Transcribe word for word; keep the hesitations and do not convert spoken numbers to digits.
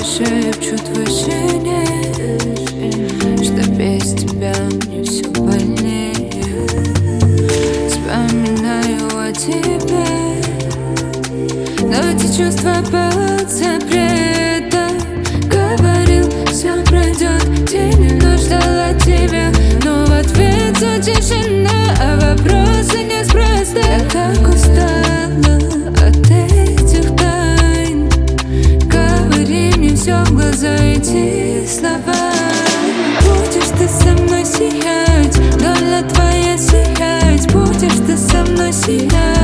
шепчут в вышине, что без тебя мне все больнее. Вспоминаю о тебе, но эти чувства под запретом. Говорил, все пройдет, день но ждала тебя, но в ответ за тишина, а вопросы неспроста. Я так устала от этих тайн. Говори мне все в глаза эти слова. Будешь ты со мной сиять, доля твоя сиять. Будешь ты со мной сиять.